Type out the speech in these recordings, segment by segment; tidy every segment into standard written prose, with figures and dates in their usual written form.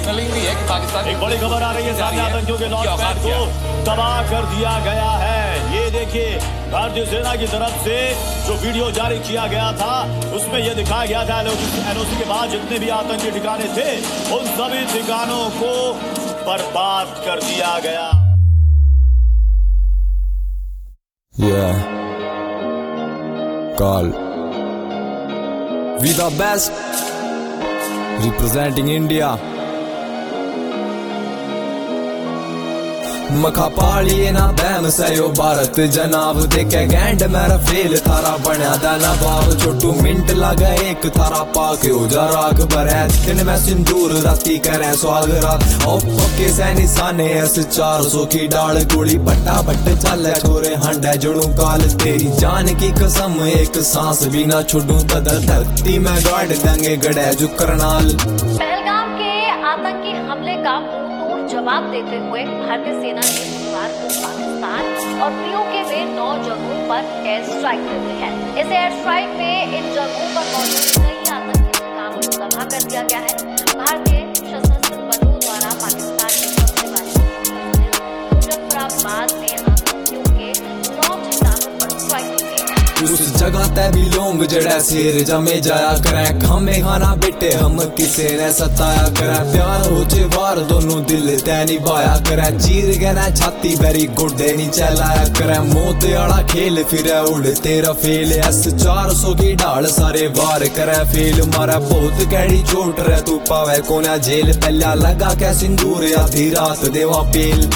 Signalling भी है कि पाकिस्तान। एक बड़ी खबर आ रही है सामने, आतंकियों के लॉन्च पैड को तबाह कर दिया गया है। ये देखिए, भारतीय सेना की तरफ से जो वीडियो जारी किया गया था उसमें यह दिखाया गया था एनओसी के बाद जितने भी आतंकी ठिकाने थे उन सभी ठिकानों को बर्बाद कर दिया गया। Call. We the best, representing India. मखा पालिए ना बैम सयो भारत जनाब देखे गैंड मेरा फेल थारा बनया दा नवाब छोटू मिंट लगा एक थारा पाके हो जा राग भरै दिन में सिंदूर राती करे स्वागरात ओ पक्के सैनी साने एस 400 की डाल गोली बट्टा बट चल छोरे हंडे जुड़ू काल तेरी जान की कसम एक सांस भी ना छोड़ू तदर धरती में गाड़ देंगे गड़े जो करनाल। पहलगाम के आतंकी हमले का जवाब देते हुए भारतीय सेना ने बुधवार को पाकिस्तान और पीओके में 9 जगहों पर एयर स्ट्राइक कर दी है। इस एयर स्ट्राइक में इन जगहों पर मौजूद कई आतंकी ठिकानों को तबाह कर दिया गया है। भारतीय सशस्त्र बलों द्वारा पाकिस्तान के मुजफ्फराबाद में आतंकियों के 9 ठिकानों पर स्ट्राइक की गई। उस जगह तय भी लोग जड़ा शेर जमे जाया करे खामे खाना बेटे हम किसे ने सताया करे प्यार हो जे वार दोनों दिल तय निभाया करे चीर गना छाती बेरी गोडे नी चलाया करे मौत आड़ा खेल फिर उड़ तेरा फेल एस 400 की ढाल सारे वार करे फेल मारा बहुत कैडी चोट रे तू पावे कोना जेल पहला लगा के सिंदूर आधी रात देवा पेल।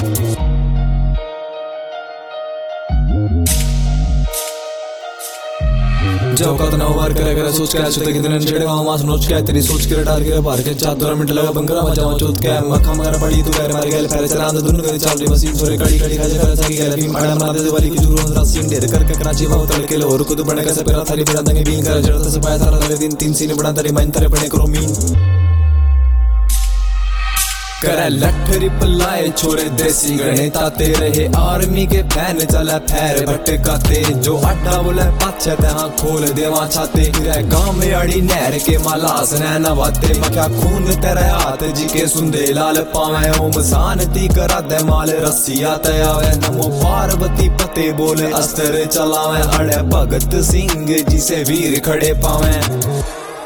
जो कतना वार करे सोच के आछते कि दिन जेड़े मास नोच के तेरी सोच के डाल के बाहर के 4 मिनट लगा बंगरा मजा चोत के मखा मगर पड़ी तू पैर मार गेल पैर चला अंदर दुनु करे चाल री मशीन सोरे कड़ी कड़ी खाजे कर सकी गेल बीम मार मार दे वाली की जुरू रासिन ढेर करके कराची बाव तल के और खुद बने कैसे पेरा थारी बिड़ा दंगे बीन कर जड़ता से पाया थारा दिन 3 सीने बड़ा तरी मन तरे बने करो मीन करे लठ रिपलाए छोरे देसी गणे ताते रहे आर्मी के फैन चला फैर भटकाते जो अड्डा बोले पाछे तहां खोल देवा छाते रे गांव में अड़ी नहर के मालास ने नवाते मक्या खून तेरे हाथ जी के सुंदे लाल पावे ओम शांति करा दे माल रसिया तयावे नमो पार्वती पते बोले अस्त्र चलावे अड़े भगत सिंह जिसे वीर खड़े पावे।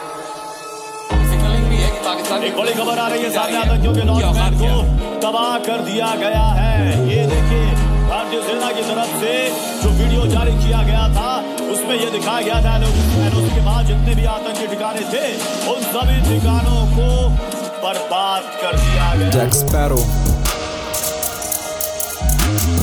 एक बड़ी खबर आ रही है सामने, आतंकियों के लॉन्च पैड को तबाह कर दिया गया है। ये देखिए, भारतीय सेना की तरफ से जो वीडियो जारी किया गया था उसमें यह दिखाया गया था एनओसी के बाद जितने भी आतंकी ठिकाने थे उन सभी ठिकानों को बर्बाद कर दिया गया। Jack sparrow